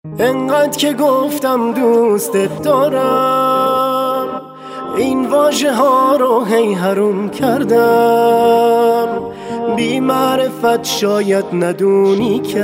انقدر که گفتم دوستت دارم، این واژه ها رو هی حروم کردم. بی معرفت شاید ندونی که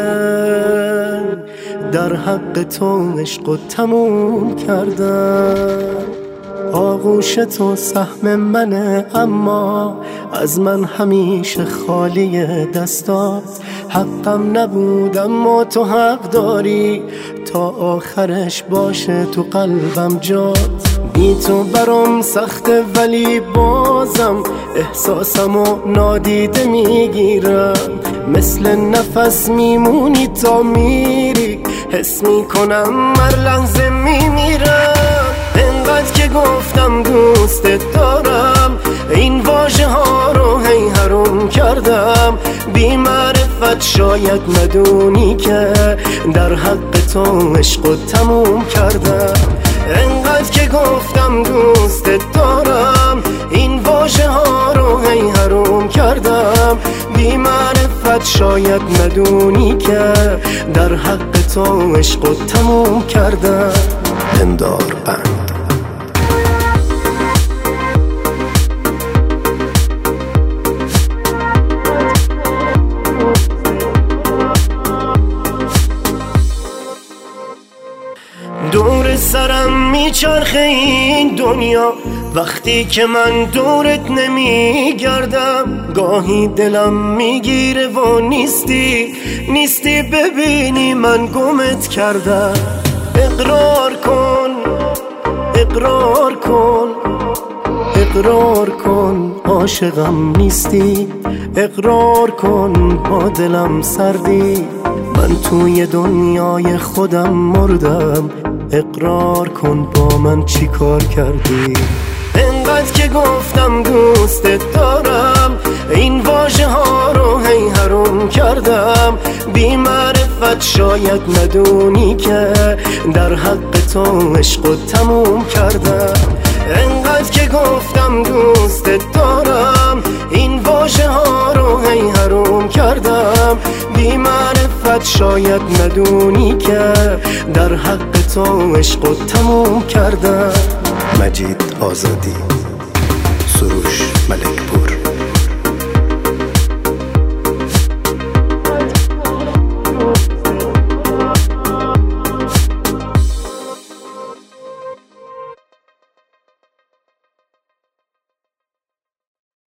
در حق تو عشق و تموم کردم. آغوش تو سهم منه، اما از من همیشه خالی دستات. حقم نبود اما تو حق داری، تا آخرش باشه تو قلبم جات. بی تو برام سخته ولی بازم احساسمو نادیده میگیرم. مثل نفس میمونی تا میری، حس میکنم هر لحظه میمیرم. انقدر که گفتم دوستت دارم، این واژه ها رو هی حروم کردم. بی معرفت شاید ندونی که در حق تو عشق و تموم کردم. انقدر که گفتم دوستت دارم، این واژه ها رو هی حروم کردم. بی معرفت شاید ندونی که در حق تو عشق و تموم کردم. پندار بند. دور سرم میچرخه این دنیا وقتی که من دورت نمیگردم. گاهی دلم میگیره و نیستی ببینی من گمت کردم. اقرار کن عاشقم نیستی. اقرار کن با دلم سردی، من توی دنیای خودم مردم. اقرار کن با من چی کار کردی. انقدر که گفتم دوستت دارم، این واژه ها رو هی حروم کردم. بی معرفت شاید ندونی که در حق تو عشق و تموم کردم. انقدر که گفتم دوستت دارم، این واژه ها رو هی حروم کردم. بی معرفت شاید ندونی که در حق تو عشق و تموم کردم. مجید آزادی، سروش.